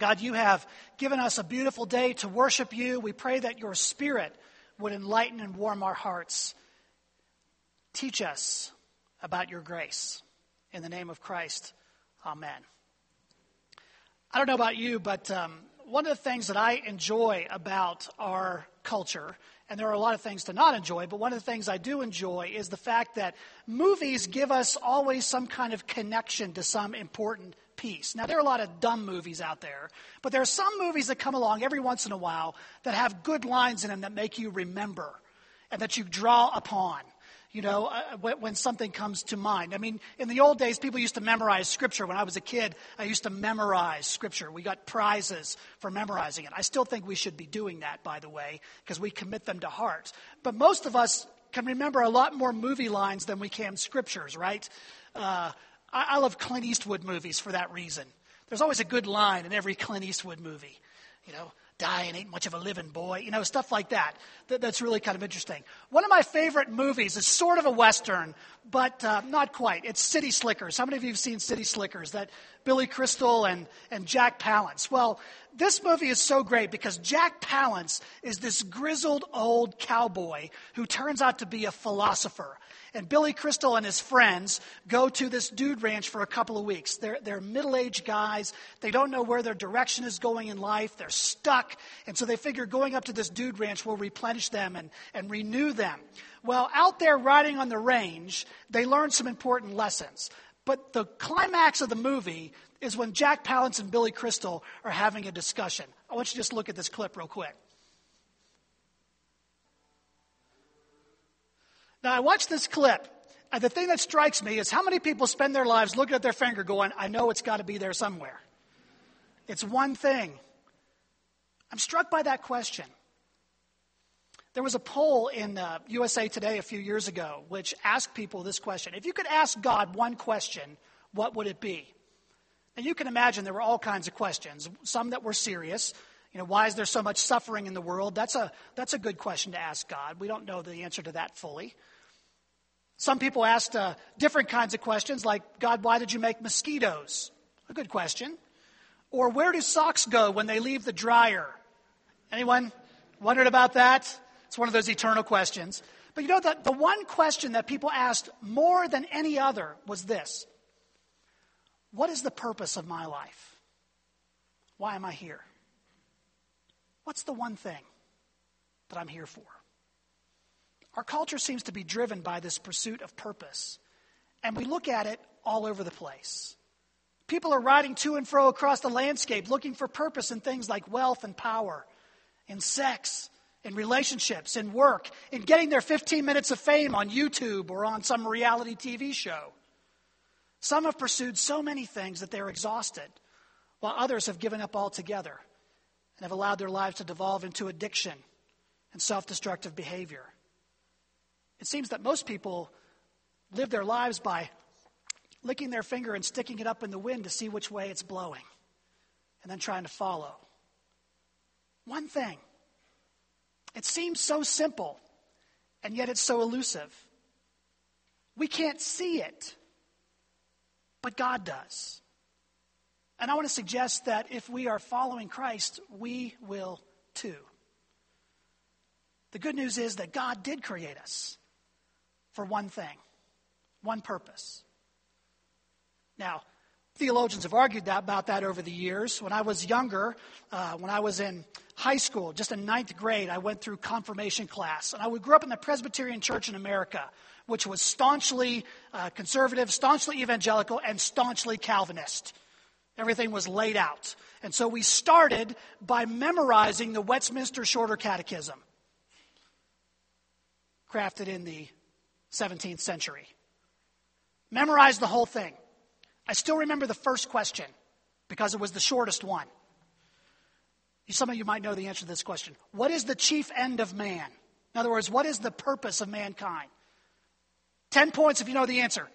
God, you have given us a beautiful day to worship you. We pray that your Spirit would enlighten and warm our hearts. Teach us about your grace. In the name of Christ, amen. I don't know about you, but one of the things that I enjoy about our culture, and there are a lot of things to not enjoy, but one of the things I do enjoy is the fact that movies give us always some kind of connection to some important piece. Now, there are a lot of dumb movies out there, but there are some movies that come along every once in a while that have good lines in them that make you remember and that you draw upon. When something comes to mind. I mean, in the old days, people used to memorize Scripture. When I was a kid, I used to memorize Scripture. We got prizes for memorizing it. I still think we should be doing that, by the way, because we commit them to heart. But most of us can remember a lot more movie lines than we can Scriptures, right? I love Clint Eastwood movies for that reason. There's always a good line in every Clint Eastwood movie. Dying ain't much of a living, boy. Stuff like that. That's really kind of interesting. One of my favorite movies is sort of a Western, but not quite. It's City Slickers. How many of you have seen City Slickers? That Billy Crystal and Jack Palance. Well, this movie is so great because Jack Palance is this grizzled old cowboy who turns out to be a philosopher. And Billy Crystal and his friends go to this dude ranch for a couple of weeks. They're middle-aged guys. They don't know where their direction is going in life. They're stuck. And so they figure going up to this dude ranch will replenish them and renew them. Well, out there riding on the range, they learn some important lessons. But the climax of the movie is when Jack Palance and Billy Crystal are having a discussion. I want you to just look at this clip real quick. Now, I watched this clip, and the thing that strikes me is how many people spend their lives looking at their finger going, I know it's got to be there somewhere. It's one thing. I'm struck by that question. There was a poll in USA Today a few years ago which asked people this question. If you could ask God one question, what would it be? And you can imagine there were all kinds of questions, some that were serious. Why is there so much suffering in the world? That's a good question to ask God. We don't know the answer to that fully. Some people asked different kinds of questions like, God, why did you make mosquitoes? A good question. Or where do socks go when they leave the dryer? Anyone wondered about that? It's one of those eternal questions. But the one question that people asked more than any other was this. What is the purpose of my life? Why am I here? What's the one thing that I'm here for? Our culture seems to be driven by this pursuit of purpose, and we look at it all over the place. People are riding to and fro across the landscape looking for purpose in things like wealth and power, in sex, in relationships, in work, in getting their 15 minutes of fame on YouTube or on some reality TV show. Some have pursued so many things that they're exhausted, while others have given up altogether and have allowed their lives to devolve into addiction and self-destructive behavior. It seems that most people live their lives by licking their finger and sticking it up in the wind to see which way it's blowing, and then trying to follow. One thing. It seems so simple, and yet it's so elusive. We can't see it, but God does. And I want to suggest that if we are following Christ, we will too. The good news is that God did create us for one thing, one purpose. Now, theologians have argued about that over the years. When I was younger, when I was in high school, just in 9th grade, I went through confirmation class. And I grew up in the Presbyterian Church in America, which was staunchly conservative, staunchly evangelical, and staunchly Calvinist. Everything was laid out. And so we started by memorizing the Westminster Shorter Catechism, crafted in the 17th century. Memorized the whole thing. I still remember the first question because it was the shortest one. Some of you might know the answer to this question. What is the chief end of man? In other words, what is the purpose of mankind? 10 points if you know the answer.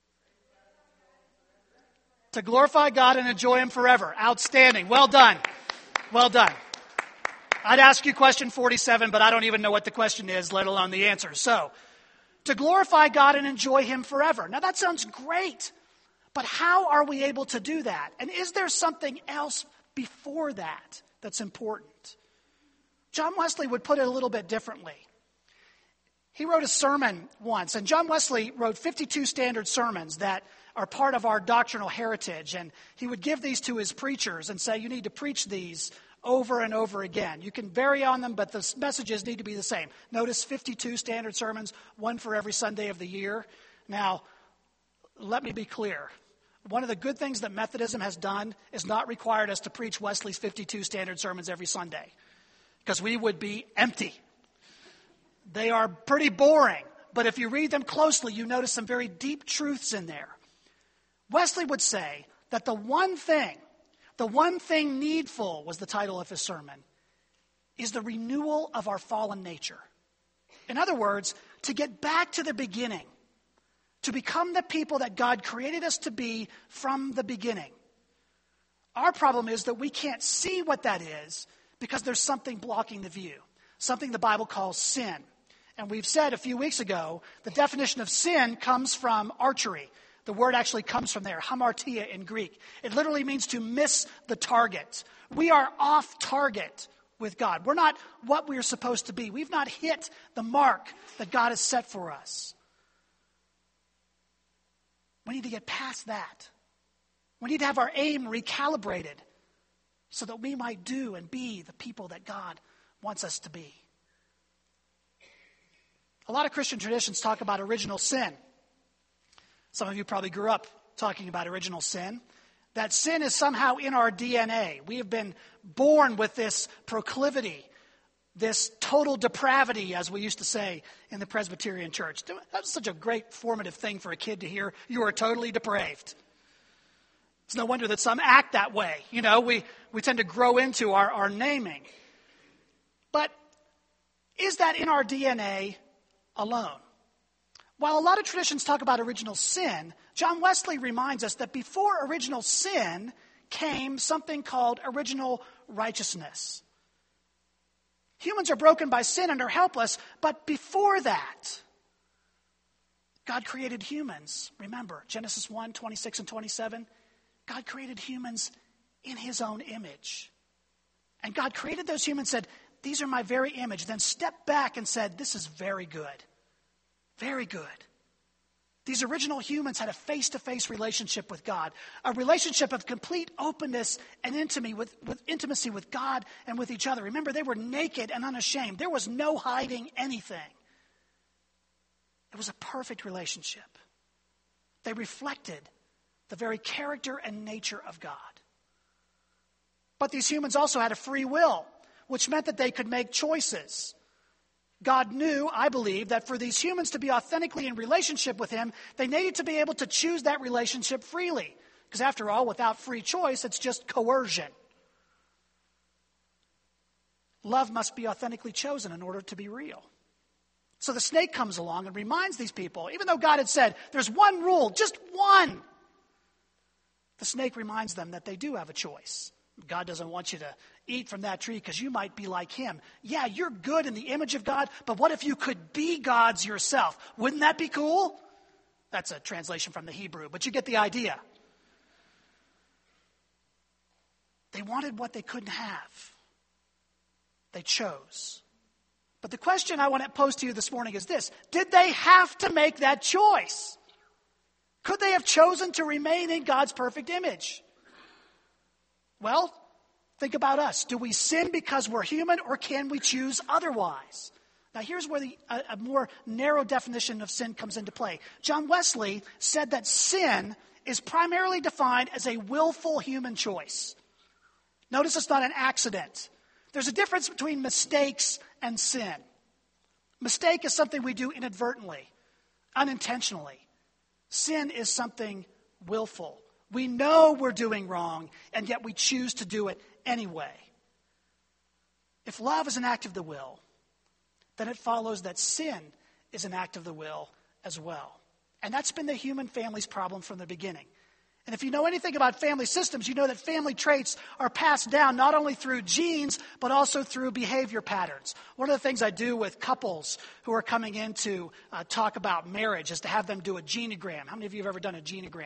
To glorify God and enjoy Him forever. Outstanding. Well done. Well done. I'd ask you question 47, but I don't even know what the question is, let alone the answer. So, to glorify God and enjoy Him forever. Now that sounds great, but how are we able to do that? And is there something else before that that's important. John Wesley would put it a little bit differently. He wrote a sermon once, and John Wesley wrote 52 standard sermons that are part of our doctrinal heritage, and he would give these to his preachers and say, you need to preach these over and over again. You can vary on them, but the messages need to be the same. Notice 52 standard sermons, one for every Sunday of the year. Now, let me be clear. One of the good things that Methodism has done is not required us to preach Wesley's 52 standard sermons every Sunday, because we would be empty. They are pretty boring, but if you read them closely, you notice some very deep truths in there. Wesley would say that the one thing needful was the title of his sermon, is the renewal of our fallen nature. In other words, to get back to the beginning, to become the people that God created us to be from the beginning. Our problem is that we can't see what that is because there's something blocking the view, something the Bible calls sin. And we've said a few weeks ago, the definition of sin comes from archery. The word actually comes from there, hamartia in Greek. It literally means to miss the target. We are off target with God. We're not what we're supposed to be. We've not hit the mark that God has set for us. We need to get past that. We need to have our aim recalibrated so that we might do and be the people that God wants us to be. A lot of Christian traditions talk about original sin. Some of you probably grew up talking about original sin. That sin is somehow in our DNA. We have been born with this proclivity, this total depravity, as we used to say in the Presbyterian church. That was such a great formative thing for a kid to hear. You are totally depraved. It's no wonder that some act that way. You know, we tend to grow into our naming. But is that in our DNA alone? While a lot of traditions talk about original sin, John Wesley reminds us that before original sin came something called original righteousness. Humans are broken by sin and are helpless, but before that, God created humans. Remember, Genesis 1, 26 and 27, God created humans in his own image. And God created those humans and said, these are my very image. Then stepped back and said, this is very good. Very good. These original humans had a face-to-face relationship with God, a relationship of complete openness and intimacy with God and with each other. Remember, they were naked and unashamed. There was no hiding anything. It was a perfect relationship. They reflected the very character and nature of God. But these humans also had a free will, which meant that they could make choices. God knew, I believe, that for these humans to be authentically in relationship with him, they needed to be able to choose that relationship freely. Because after all, without free choice, it's just coercion. Love must be authentically chosen in order to be real. So the snake comes along and reminds these people, even though God had said, there's one rule, just one. The snake reminds them that they do have a choice. God doesn't want you to eat from that tree because you might be like him. Yeah, you're good in the image of God, but what if you could be God's yourself? Wouldn't that be cool? That's a translation from the Hebrew, but you get the idea. They wanted what they couldn't have. They chose. But the question I want to pose to you this morning is this: did they have to make that choice? Could they have chosen to remain in God's perfect image? Well, think about us. Do we sin because we're human, or can we choose otherwise? Now, here's where a more narrow definition of sin comes into play. John Wesley said that sin is primarily defined as a willful human choice. Notice it's not an accident. There's a difference between mistakes and sin. Mistake is something we do inadvertently, unintentionally. Sin is something willful. We know we're doing wrong, and yet we choose to do it anyway. If love is an act of the will, then it follows that sin is an act of the will as well. And that's been the human family's problem from the beginning. And if you know anything about family systems, you know that family traits are passed down not only through genes, but also through behavior patterns. One of the things I do with couples who are coming in to talk about marriage is to have them do a genogram. How many of you have ever done a genogram?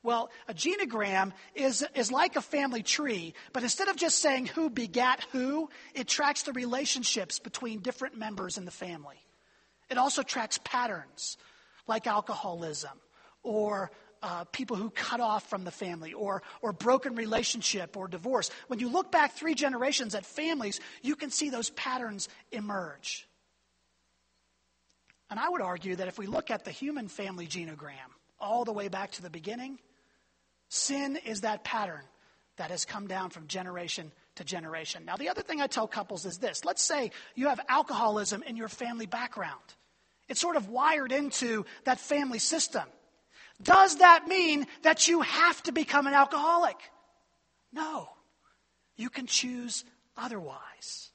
Well, a genogram is like a family tree, but instead of just saying who begat who, it tracks the relationships between different members in the family. It also tracks patterns like alcoholism or people who cut off from the family or broken relationship or divorce. When you look back 3 generations at families, you can see those patterns emerge. And I would argue that if we look at the human family genogram all the way back to the beginning, sin is that pattern that has come down from generation to generation. Now, the other thing I tell couples is this. Let's say you have alcoholism in your family background. It's sort of wired into that family system. Does that mean that you have to become an alcoholic? No. You can choose otherwise.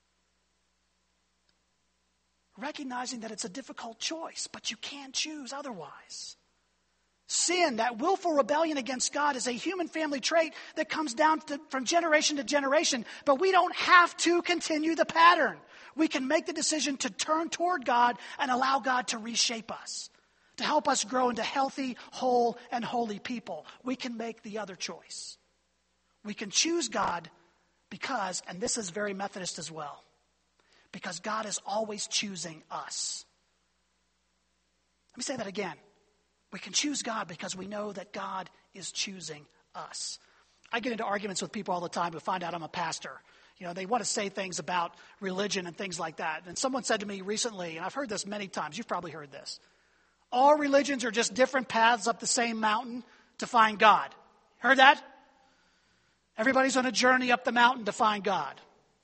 Recognizing that it's a difficult choice, but you can choose otherwise. Sin, that willful rebellion against God, is a human family trait that comes down from generation to generation, but we don't have to continue the pattern. We can make the decision to turn toward God and allow God to reshape us, to help us grow into healthy, whole, and holy people. We can make the other choice. We can choose God because, and this is very Methodist as well, because God is always choosing us. Let me say that again. We can choose God because we know that God is choosing us. I get into arguments with people all the time who find out I'm a pastor. You know, they want to say things about religion and things like that. And someone said to me recently, and I've heard this many times, you've probably heard this, all religions are just different paths up the same mountain to find God. Heard that? Everybody's on a journey up the mountain to find God.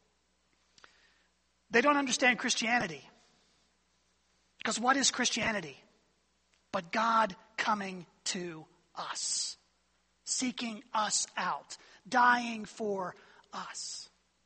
They don't understand Christianity. Because what is Christianity? But God coming to us, seeking us out, dying for us.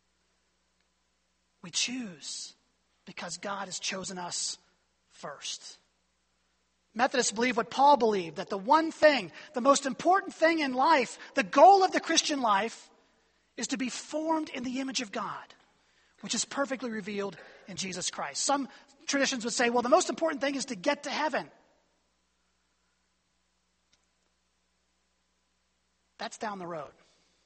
We choose because God has chosen us first. Methodists believe what Paul believed, that the one thing, the most important thing in life, the goal of the Christian life, is to be formed in the image of God, which is perfectly revealed in Jesus Christ. Some traditions would say, well, the most important thing is to get to heaven. That's down the road.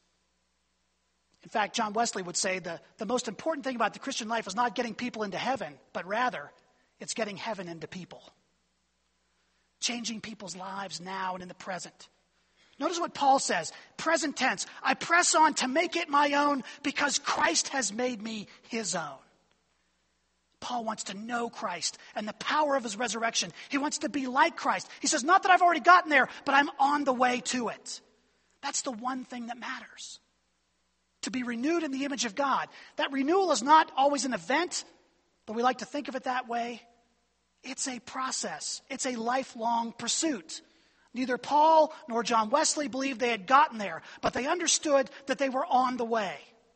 In fact, John Wesley would say the most important thing about the Christian life is not getting people into heaven, but rather it's getting heaven into people. Changing people's lives now and in the present. Notice what Paul says, present tense. I press on to make it my own because Christ has made me his own. Paul wants to know Christ and the power of his resurrection. He wants to be like Christ. He says, not that I've already gotten there, but I'm on the way to it. That's the one thing that matters. To be renewed in the image of God. That renewal is not always an event, but we like to think of it that way. It's a process. It's a lifelong pursuit. Neither Paul nor John Wesley believed they had gotten there, but they understood that they were on the way.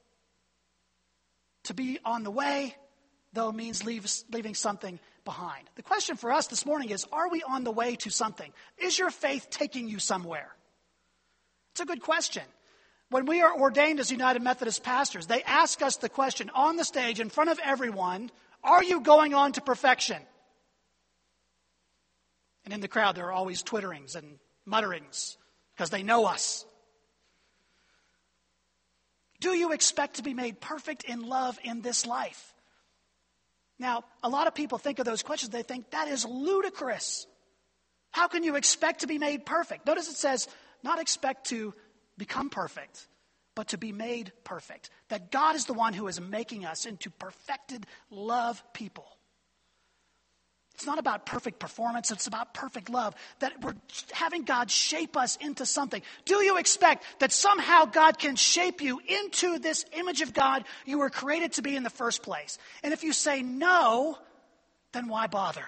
To be on the way, though, means leaving something behind. The question for us this morning is, are we on the way to something? Is your faith taking you somewhere? It's a good question. When we are ordained as United Methodist pastors, they ask us the question on the stage in front of everyone, are you going on to perfection? And in the crowd, there are always twitterings and mutterings because they know us. Do you expect to be made perfect in love in this life? Now, a lot of people think of those questions. They think that is ludicrous. How can you expect to be made perfect? Notice it says, not expect to become perfect, but to be made perfect. That God is the one who is making us into perfected love people. It's not about perfect performance. It's about perfect love. That we're having God shape us into something. Do you expect that somehow God can shape you into this image of God you were created to be in the first place? And if you say no, then why bother?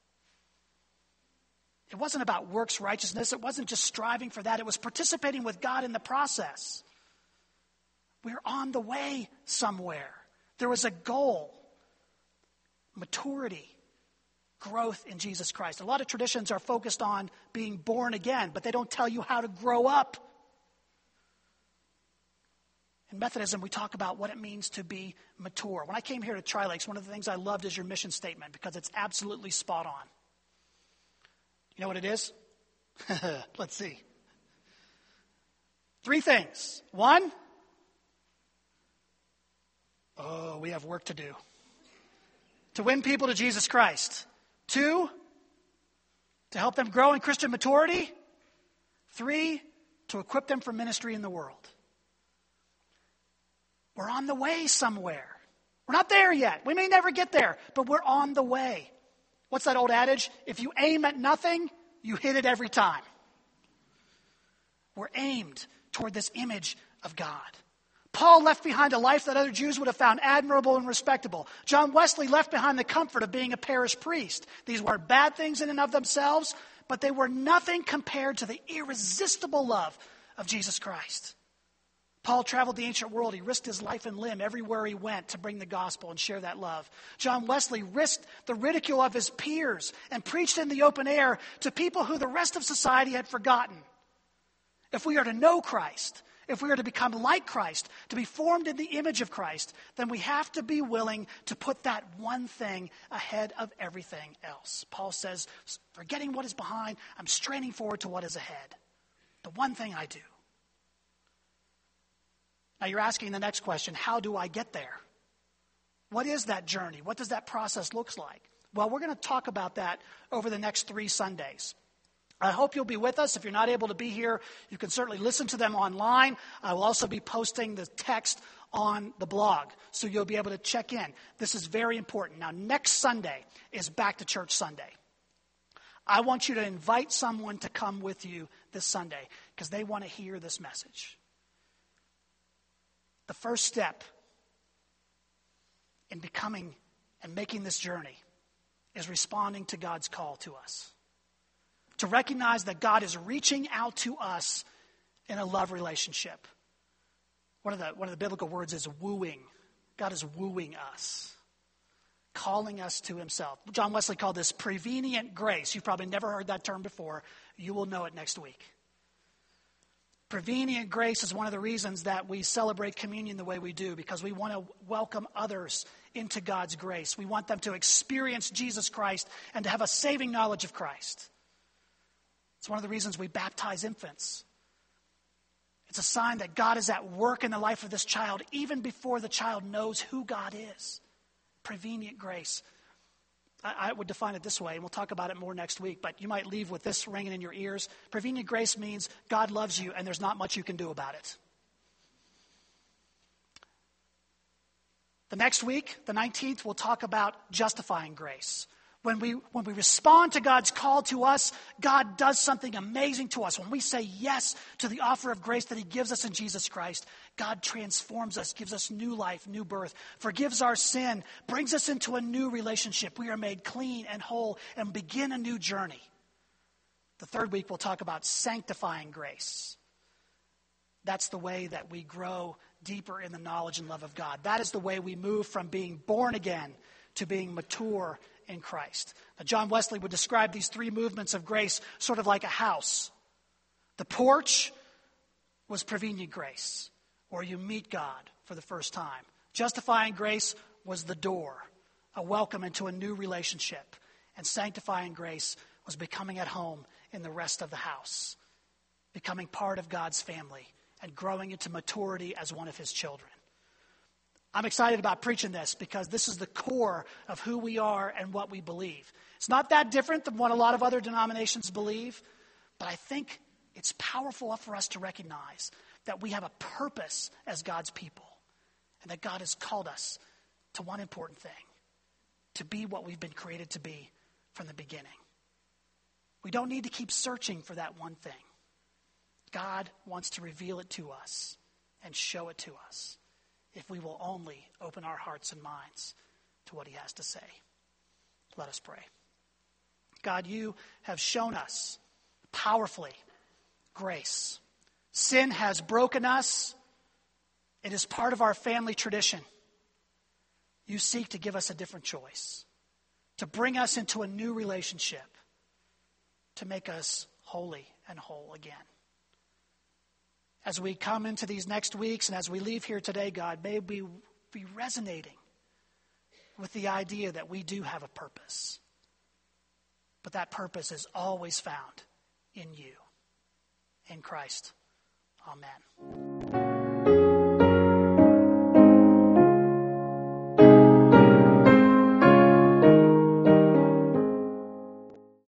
It wasn't about works righteousness. It wasn't just striving for that. It was participating with God in the process. We're on the way somewhere. There was a goal, maturity, growth in Jesus Christ. A lot of traditions are focused on being born again, but they don't tell you how to grow up. In Methodism, we talk about what it means to be mature. When I came here to Tri-Lakes, one of the things I loved is your mission statement because it's absolutely spot on. You know what it is? Let's see. Three things. One, we have work to do to win people to Jesus Christ. Two, to help them grow in Christian maturity. Three, to equip them for ministry in the world. We're on the way somewhere. We're not there yet. We may never get there, but we're on the way. What's that old adage? If you aim at nothing, you hit it every time. We're aimed toward this image of God. Paul left behind a life that other Jews would have found admirable and respectable. John Wesley left behind the comfort of being a parish priest. These weren't bad things in and of themselves, but they were nothing compared to the irresistible love of Jesus Christ. Paul traveled the ancient world. He risked his life and limb everywhere he went to bring the gospel and share that love. John Wesley risked the ridicule of his peers and preached in the open air to people who the rest of society had forgotten. If we are to know Christ, if we are to become like Christ, to be formed in the image of Christ, then we have to be willing to put that one thing ahead of everything else. Paul says, forgetting what is behind, I'm straining forward to what is ahead. The one thing I do. Now you're asking the next question, how do I get there? What is that journey? What does that process look like? Well, we're going to talk about that over the next 3 Sundays. I hope you'll be with us. If you're not able to be here, you can certainly listen to them online. I will also be posting the text on the blog, so you'll be able to check in. This is very important. Now, next Sunday is Back to Church Sunday. I want you to invite someone to come with you this Sunday because they want to hear this message. The first step in becoming and making this journey is responding to God's call to us. To recognize that God is reaching out to us in a love relationship. One of the biblical words is wooing. God is wooing us, calling us to himself. John Wesley called this prevenient grace. You've probably never heard that term before. You will know it next week. Prevenient grace is one of the reasons that we celebrate communion the way we do, because we want to welcome others into God's grace. We want them to experience Jesus Christ and to have a saving knowledge of Christ. It's one of the reasons we baptize infants. It's a sign that God is at work in the life of this child even before the child knows who God is. Prevenient grace. I would define it this way, and we'll talk about it more next week, but you might leave with this ringing in your ears. Prevenient grace means God loves you and there's not much you can do about it. The next week, the 19th, we'll talk about justifying grace. When we respond to God's call to us, God does something amazing to us. When we say yes to the offer of grace that he gives us in Jesus Christ, God transforms us, gives us new life, new birth, forgives our sin, brings us into a new relationship. We are made clean and whole and begin a new journey. The third week, we'll talk about sanctifying grace. That's the way that we grow deeper in the knowledge and love of God. That is the way we move from being born again to being mature in Christ. Now, John Wesley would describe these 3 movements of grace sort of like a house. The porch was prevenient grace, where you meet God for the first time. Justifying grace was the door, a welcome into a new relationship. And sanctifying grace was becoming at home in the rest of the house, becoming part of God's family and growing into maturity as one of his children. I'm excited about preaching this because this is the core of who we are and what we believe. It's not that different than what a lot of other denominations believe, but I think it's powerful for us to recognize that we have a purpose as God's people and that God has called us to one important thing, to be what we've been created to be from the beginning. We don't need to keep searching for that one thing. God wants to reveal it to us and show it to us, if we will only open our hearts and minds to what he has to say. Let us pray. God, you have shown us powerfully grace. Sin has broken us. It is part of our family tradition. You seek to give us a different choice, to bring us into a new relationship, to make us holy and whole again. As we come into these next weeks and as we leave here today, God, may we be resonating with the idea that we do have a purpose. But that purpose is always found in you, in Christ Amen.